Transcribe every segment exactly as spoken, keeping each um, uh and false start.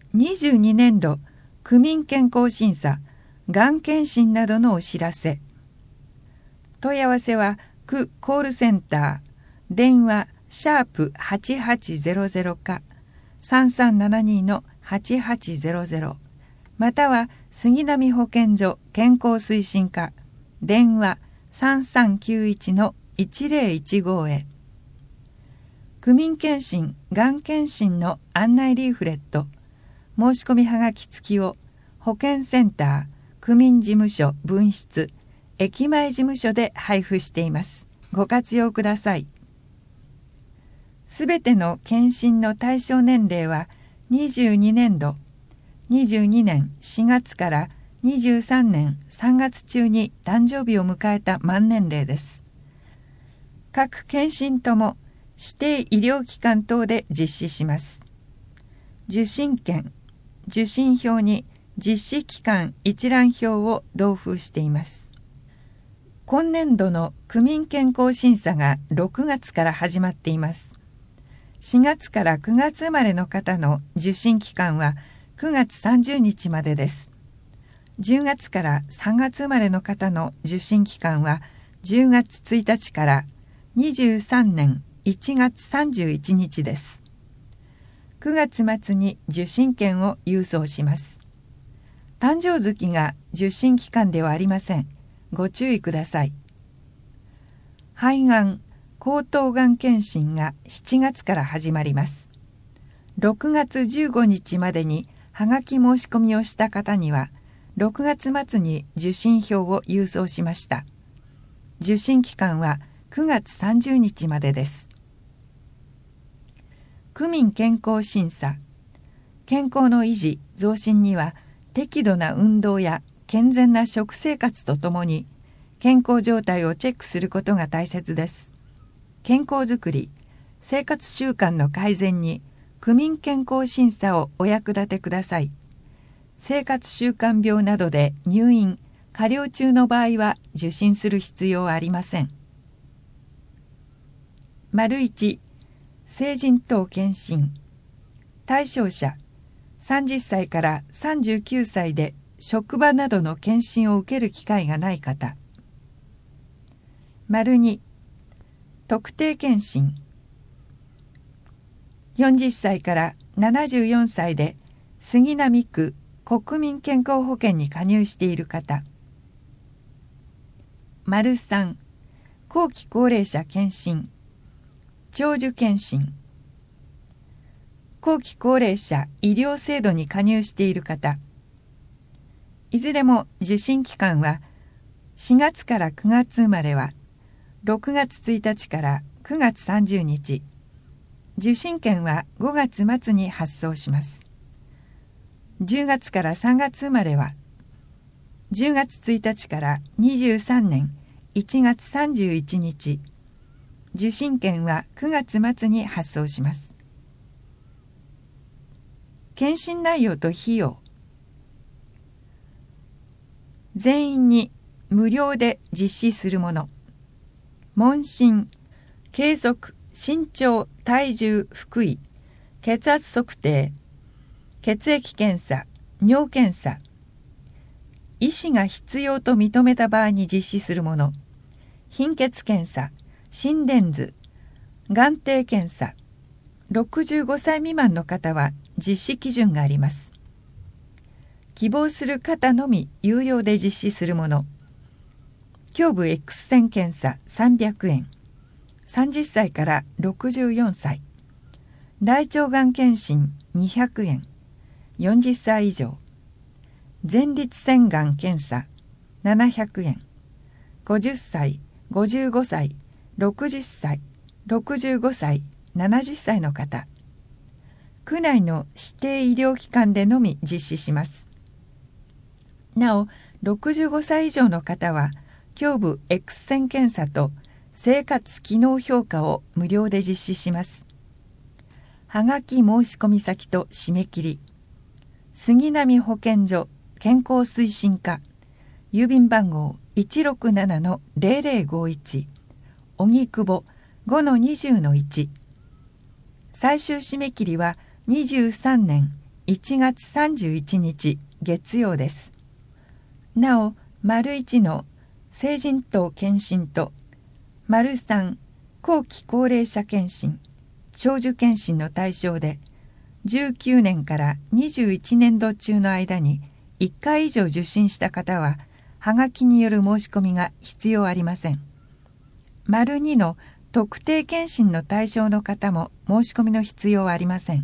にじゅうにねんど区民健康審査、がん検診などのお知らせ。問い合わせは区コールセンター、電話シャープはちはちゼロゼロかさんさんななにのはちはちゼロゼロ、または杉並保健所健康推進課、電話さんさんきゅういちのいちぜろいちごへ。区民検診・がん検診の案内リーフレット、申し込みはがき付きを保健センター、区民事務所分室、駅前事務所で配布しています。ご活用ください。すべての検診の対象年齢はにじゅうにねんど、にじゅうにねんしがつからにじゅうさんねんさんがつ中に誕生日を迎えた満年齢です。各検診とも指定医療機関等で実施します。受診券、受診票に実施期間一覧表を同封しています。今年度の区民健康審査がろくがつから始まっています。しがつからくがつ生まれの方の受診期間はくがつさんじゅうにちまでです。じゅうがつからさんがつ生まれの方の受診期間はじゅうがつついたちからにじゅうさんねんいちがつさんじゅういちにちです。くがつ末に受診券を郵送します。誕生月が受診期間ではありません。ご注意ください。肺がん、喉頭がん検診がしちがつから始まります。ろくがつじゅうごにちまでにはがき申し込みをした方には、ろくがつ末に受診票を郵送しました。受診期間はくがつさんじゅうにちまでです。区民健康審査。健康の維持・増進には適度な運動や健全な食生活とともに健康状態をチェックすることが大切です。健康づくり、生活習慣の改善に区民健康審査をお役立てください。生活習慣病などで入院・加療中の場合は受診する必要はありません。丸いち、成人等検診。対象者、さんじゅっさいからさんじゅうきゅうさいで職場などの検診を受ける機会がない方。丸に、特定検診。よんじゅっさいからななじゅうよんさいで杉並区国民健康保険に加入している方。丸さん、後期高齢者検診。長寿検診。後期高齢者医療制度に加入している方。いずれも受診期間はしがつからくがつ生まれはろくがつついたちからくがつさんじゅうにち。受診券はごがつ末に発送します。じゅうがつからさんがつ生まれはじゅうがつついたちからにじゅうさんねんいちがつさんじゅういちにち。受診券はくがつ末に発送します。検診内容と費用。全員に無料で実施するもの。問診、計測、身長、体重、腹囲、血圧測定、血液検査、尿検査。医師が必要と認めた場合に実施するもの。貧血検査、心電図、眼底検査。ろくじゅうごさい未満の方は実施基準があります。希望する方のみ有料で実施するもの。胸部 X 線検査さんびゃくえん。さんじゅっさいからろくじゅうよんさい。大腸がん検診にひゃくえん。よんじゅっさい以上。前立腺がん検査ななひゃくえん。ごじゅっさい、ごじゅうごさい、ろくじゅっさい、ろくじゅうごさい、ななじゅっさいの方。区内の指定医療機関でのみ実施します。なお、ろくじゅうごさい以上の方は胸部 X 線検査と生活機能評価を無料で実施します。はがき申し込み先と締め切り。杉並保健所健康推進課、郵便番号 いちろくななのぜろぜろごいち、荻窪 ごのにじゅうのいち。最終締め切りはにじゅうさんねんいちがつさんじゅういちにち月曜です。なお、丸いちの成人等検診と丸さん後期高齢者検診、長寿検診の対象で、じゅうきゅうねんからにじゅういちねんど中の間にいっかい以上受診した方は、はがきによる申し込みが必要ありません。丸にの特定検診の対象の方も申し込みの必要はありません。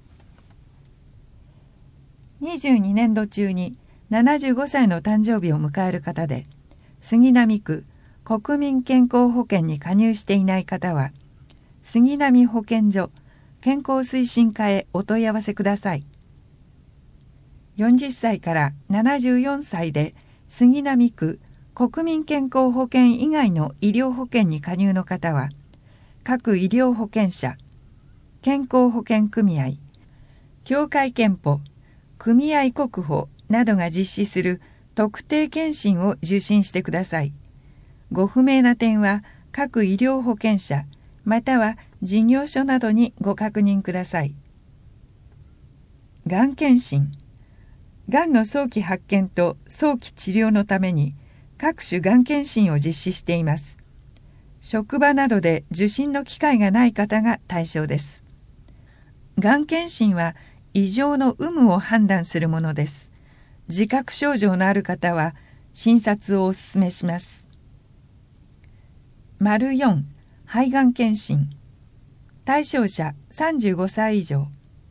にじゅうにねんど中にななじゅうごさいの誕生日を迎える方で、杉並区国民健康保険に加入していない方は、杉並保健所健康推進課へお問い合わせください。よんじゅっさいからななじゅうよんさいで杉並区国民健康保険以外の医療保険に加入の方は、各医療保険者、健康保険組合、協会憲法、組合国保などが実施する特定健診を受診してください。ご不明な点は各医療保険者または事業所などにご確認ください。がん検診。がんの早期発見と早期治療のために各種がん検診を実施しています。職場などで受診の機会がない方が対象です。がん検診は異常の有無を判断するものです。自覚症状のある方は診察をお勧めします。丸よん、肺がん検診。対象者さんじゅうごさい以上。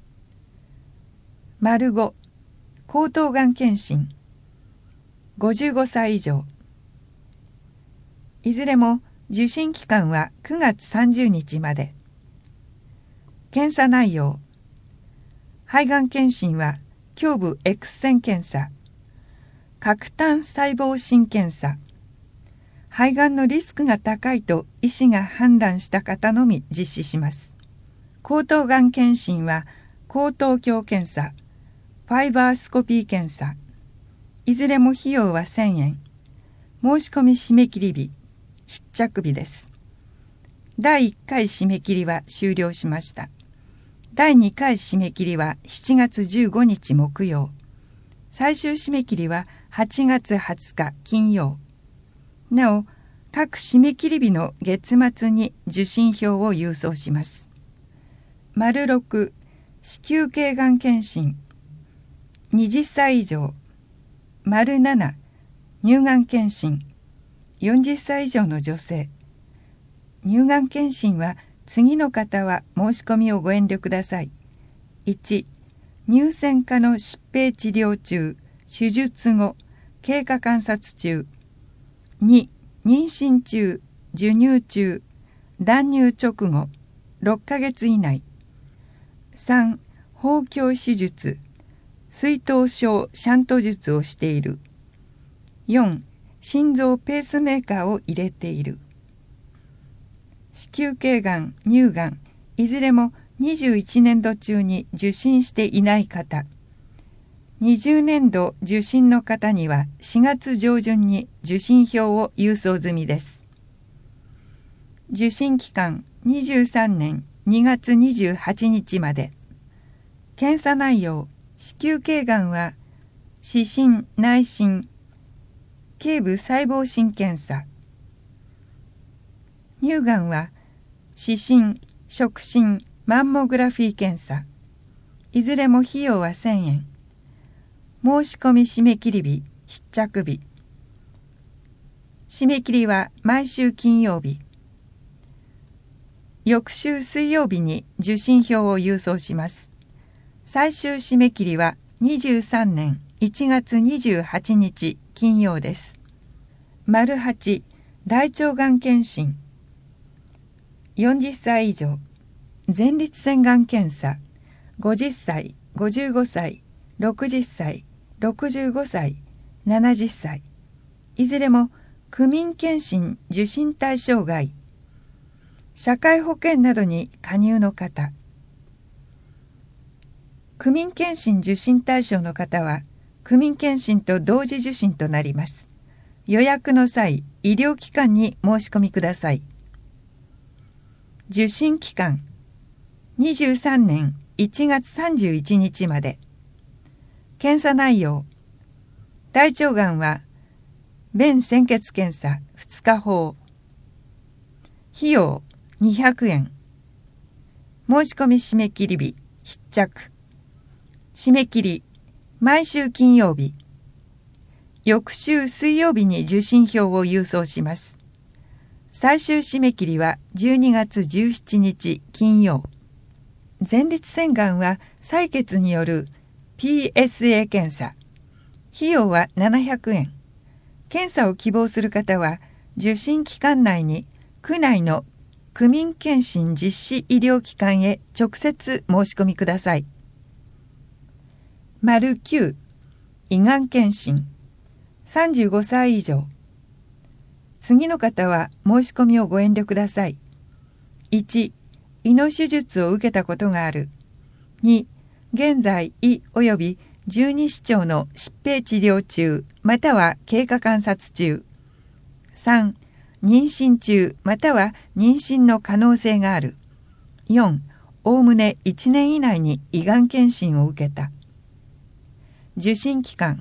丸ご、喉頭がん検診。ごじゅうごさい以上。いずれも受診期間はくがつさんじゅうにちまで。検査内容。肺がん検診は胸部 X 線検査、核単細胞診検査、肺がんのリスクが高いと医師が判断した方のみ実施します。喉頭がん検診は喉頭鏡検査、ファイバースコピー検査、いずれも費用はせんえん。申し込み締め切り日、必着日です。だいいっかい締め切りは終了しました。だいにかい締め切りはしちがつじゅうごにち木曜。最終締め切りははちがつはつか金曜。なお、各締め切り日の月末に受診票を郵送します。丸ろく、子宮頸がん検診。はたち以上。丸なな、乳がん検診。よんじゅっさい以上の女性。乳がん検診は次の方は申し込みをご遠慮ください。いち、乳腺科の疾病治療中、手術後、経過観察中。に、妊娠中、授乳中、断乳直後、ろっかげつ以内。さん、包協手術、水頭症シャント術をしている。よん、心臓ペースメーカーを入れている。子宮頸がん、乳がん、いずれもにじゅういちねんど中に受診していない方。にじゅうねんど受診の方にはしがつ上旬に受診票を郵送済みです。受診期間にじゅうさんねんにがつにじゅうはちにちまで。検査内容、子宮頸がんは視診、内診、頸部細胞診検査。乳がんは視診、触診、マンモグラフィー検査。いずれも費用はせんえん。申し込み締め切り日、必着日。締め切りは毎週金曜日。翌週水曜日に受診票を郵送します。最終締め切りはにじゅうさんねんいちがつにじゅうはちにち金曜です。丸はち、大腸がん検診。よんじゅっさい以上。前立腺がん検査。ごじゅっさい、ごじゅうごさい、ろくじゅっさい、ろくじゅうごさい、ななじゅっさい。いずれも区民検診受診対象外。社会保険などに加入の方。区民検診受診対象の方は区民検診と同時受診となります。予約の際、医療機関に申し込みください。受診期間にじゅうさんねんいちがつさんじゅういちにちまで。検査内容。大腸がんは便潜血検査ふつか法。費用にひゃくえん。申し込み締め切り日必着。締め切り毎週金曜日。翌週水曜日に受診票を郵送します。最終締め切りはじゅうにがつじゅうしちにち金曜。前立腺がんは採血による ピーエスエー 検査。費用はななひゃくえん。検査を希望する方は受診期間内に区内の区民検診実施医療機関へ直接申し込みください。丸きゅう、胃がん検診。さんじゅうごさい以上。次の方は申し込みをご遠慮ください。いち、胃の手術を受けたことがある。に、現在胃及び十二指腸の疾病治療中または経過観察中。さん、妊娠中または妊娠の可能性がある。よん、おおむねいちねん以内に胃がん検診を受けた。受診期間。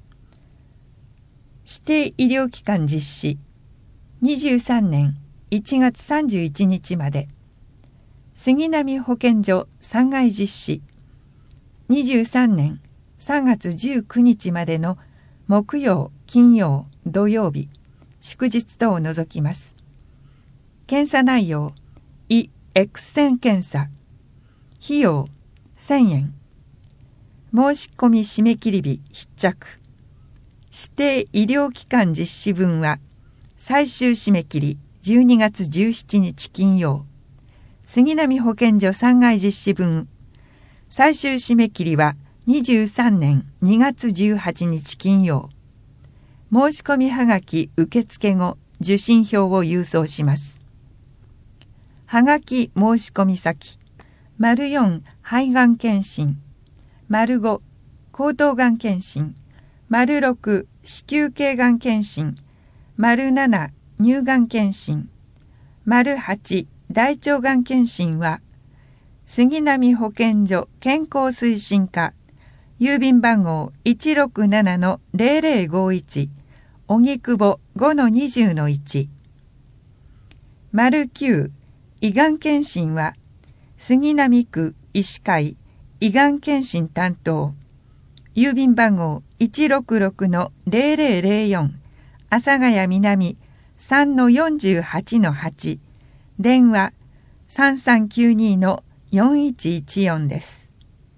指定医療機関実施にじゅうさんねんいちがつさんじゅういちにちまで。杉並保健所さんがい実施にじゅうさんねんさんがつじゅうくにちまでの木曜、金曜、土曜日、祝日等を除きます。検査内容。胃 X 線検査。費用せんえん。申し込み締め切り日必着。指定医療機関実施分は最終締め切りじゅうにがつじゅうしちにち金曜。杉並保健所さんがい実施分最終締め切りはにじゅうさんねんにがつじゅうはちにち金曜。申し込みはがき受付後受診票を郵送します。はがき申し込み先。丸よん、肺がん検診。丸ご、喉頭がん検診。丸ろく、子宮頸がん検診。丸なな、乳がん検診。丸はち、大腸がん検診は杉並保健所健康推進課、郵便番号 いちろくななのぜろぜろごいち、荻窪 ごのにじゅうのいち。丸きゅう、胃がん検診は杉並区医師会胃がん検診担当、郵便番号 いちろくろくのぜろぜろぜろよん、阿佐ヶ谷南 さんのよんじゅうはちのはち、電話 さんさんきゅうにのよんいちいちよんです。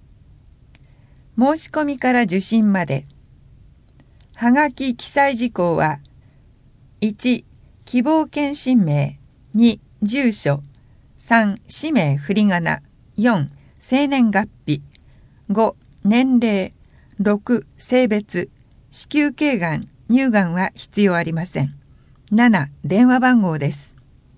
申し込みから受診まで。はがき記載事項は、いち、希望検診名、に、住所、さん、氏名振り仮名、よん、生年月日、ご、年齢、ろく、性別、子宮頸がん、乳がんは必要ありません。なな、電話番号です。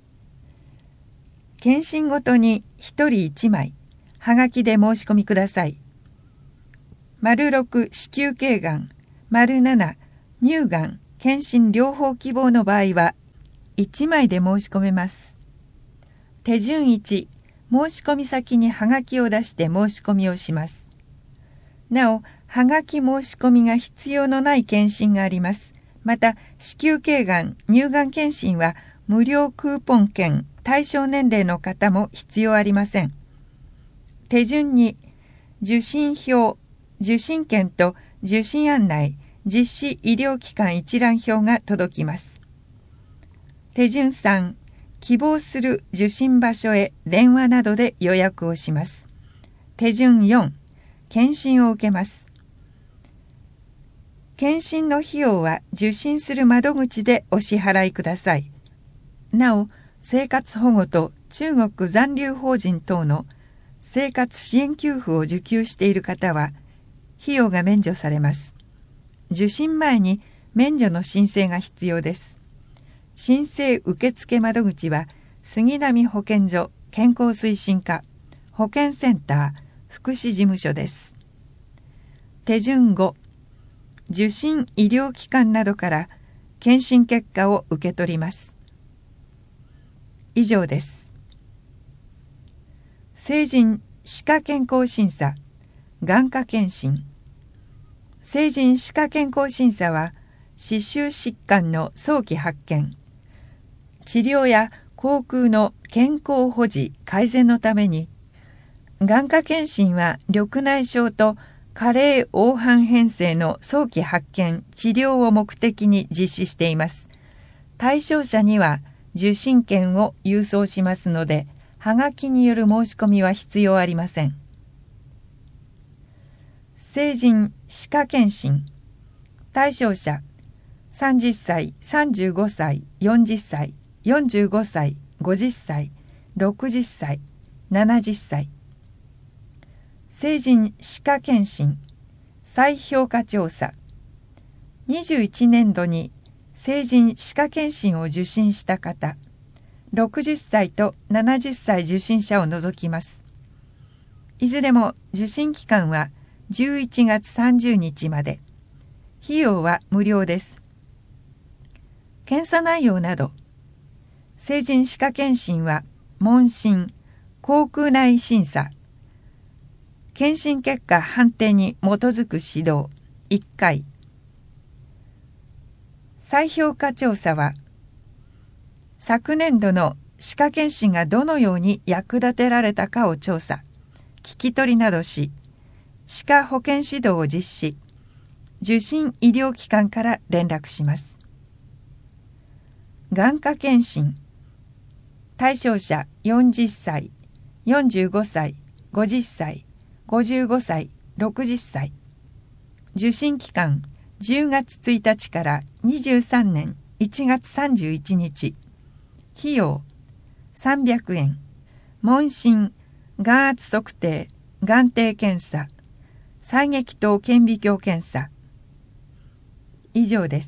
検診ごとにひとりいちまい、はがきで申し込みください。丸ろく、子宮頸がん、丸なな、乳がん、検診両方希望の場合はいちまいで申し込めます。手順いち、申し込み先にはがきを出して申し込みをします。なお、はがき申し込みが必要のない検診があります。また、子宮頸がん、乳がん検診は無料クーポン券、対象年齢の方も必要ありません。手順に、受診票、受診券と受診案内、実施医療機関一覧表が届きます。手順さん、希望する受診場所へ電話などで予約をします。手順よん、検診を受けます。検診の費用は受診する窓口でお支払いください。なお、生活保護と中国残留邦人等の生活支援給付を受給している方は、費用が免除されます。受診前に免除の申請が必要です。申請受付窓口は、杉並保健所健康推進課、保健センター、福祉事務所です。手順ご、受診医療機関などから検診結果を受け取ります。以上です。成人歯科健康審査、眼科検診。成人歯科健康審査は、歯周疾患の早期発見、治療や口腔の健康保持改善のために、眼科検診は緑内障と加齢黄斑変性の早期発見・治療を目的に実施しています。対象者には受診券を郵送しますので、はがきによる申し込みは必要ありません。成人歯科検診。対象者さんじゅっさい、さんじゅうごさい、よんじゅっさい、よんじゅうごさい、ごじゅっさい、ろくじゅっさい、ななじゅっさい。成人歯科検診再評価調査。にじゅういちねんどに成人歯科検診を受診した方、ろくじゅっさいとななじゅっさい受診者を除きます。いずれも受診期間はじゅういちがつさんじゅうにちまで。費用は無料です。検査内容など。成人歯科検診は問診、口腔内審査、検診結果判定に基づく指導いっかい。再評価調査は、昨年度の歯科検診がどのように役立てられたかを調査、聞き取りなどし、歯科保健指導を実施、受診医療機関から連絡します。眼科検診。対象者よんじゅっさい、よんじゅうごさい、ごじゅっさい、ごじゅうごさい、ろくじゅっさい。受診期間じゅうがつついたちからにじゅうさんねんいちがつさんじゅういちにち。費用さんびゃくえん。問診、眼圧測定、眼底検査、細撃頭顕微鏡検査。以上です。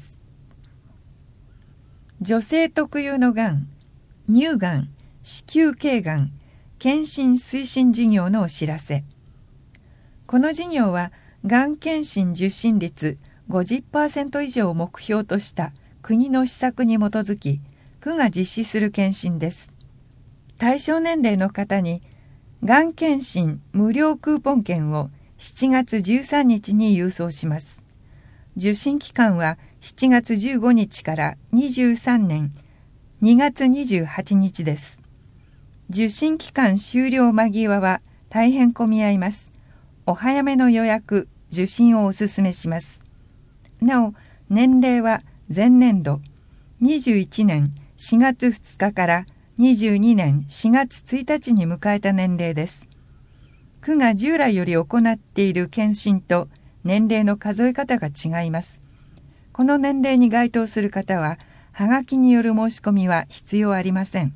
女性特有のがん、乳がん、子宮頸がん、検診推進事業のお知らせ。この事業は、がん検診受診率 ごじゅっパーセント 以上を目標とした国の施策に基づき、区が実施する検診です。対象年齢の方に、がん検診無料クーポン券をしちがつじゅうさんにちに郵送します。受診期間はしちがつじゅうごにちからにじゅうさんねんにがつにじゅうはちにちです。受診期間終了間際は大変混み合います。お早めの予約、受診をお勧めします。なお、年齢は前年度にじゅういちねんしがつふつかからにじゅうにねんしがつついたちに迎えた年齢です。区が従来より行っている検診と年齢の数え方が違います。この年齢に該当する方は、はがきによる申し込みは必要ありません。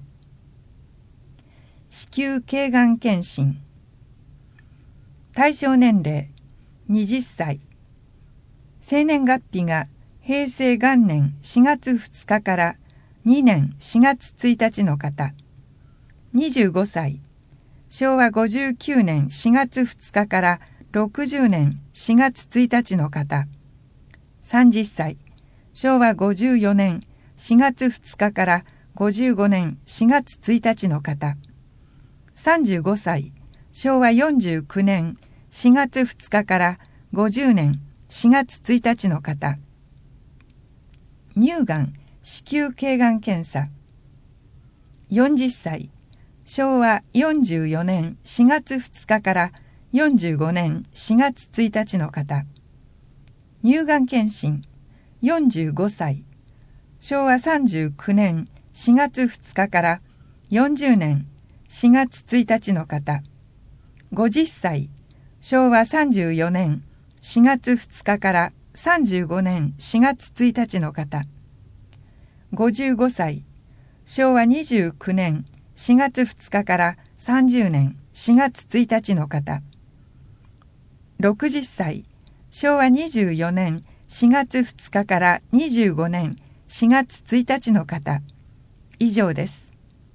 子宮頸がん検診。対象年齢はたち、生年月日が平成元年しがつふつかからにねんしがつついたちの方、にじゅうごさい、昭和ごじゅうきゅうねんしがつふつかからろくじゅうねんしがつついたちの方、さんじゅっさい、昭和ごじゅうよねんしがつふつかからごじゅうごねんしがつついたちの方、さんじゅうごさい、昭和よんじゅうきゅうねんしがつふつかからごじゅうねんしがつついたちの方。乳がん、子宮頸がん検査。よんじゅっさい、昭和よんじゅうよねんしがつふつかからよんじゅうごねんしがつついたちの方。乳がん検診。よんじゅうごさい、昭和さんじゅうきゅうねんしがつふつかからよんじゅうねんしがつついたちの方。ごじゅっさい、昭和さんじゅうよねんしがつふつかからさんじゅうごねんしがつついたちの方。ごじゅうごさい、昭和にじゅうきゅうねんしがつふつかからさんじゅうねんしがつついたちの方。ろくじゅっさい、昭和にじゅうよねんしがつふつかからにじゅうごねんしがつついたちの方。以上です。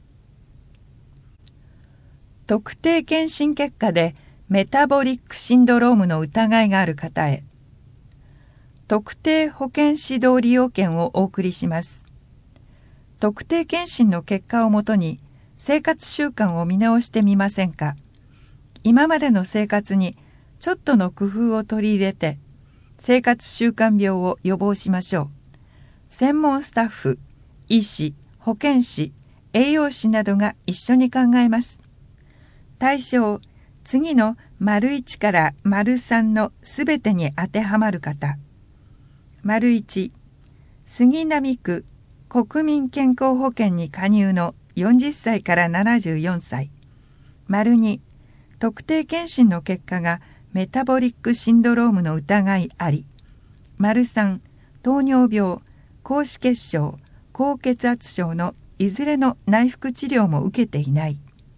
特定検診結果でメタボリックシンドロームの疑いがある方へ、特定保健指導利用券をお送りします。特定検診の結果をもとに生活習慣を見直してみませんか。 今までの生活にちょっとの工夫を取り入れて生活習慣病を予防しましょう。専門スタッフ、医師、保健師、栄養士などが一緒に考えます。対象、次の丸いちから丸さんのすべてに当てはまる方。丸いち、杉並区国民健康保険に加入のよんじゅっさいからななじゅうよんさい。丸に、特定健診の結果がメタボリックシンドロームの疑いあり。丸さん、糖尿病、高脂血症、高血圧症のいずれの内服治療も受けていない。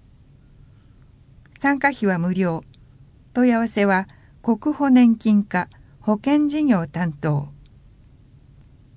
参加費は無料。問い合わせは国保年金課保険事業担当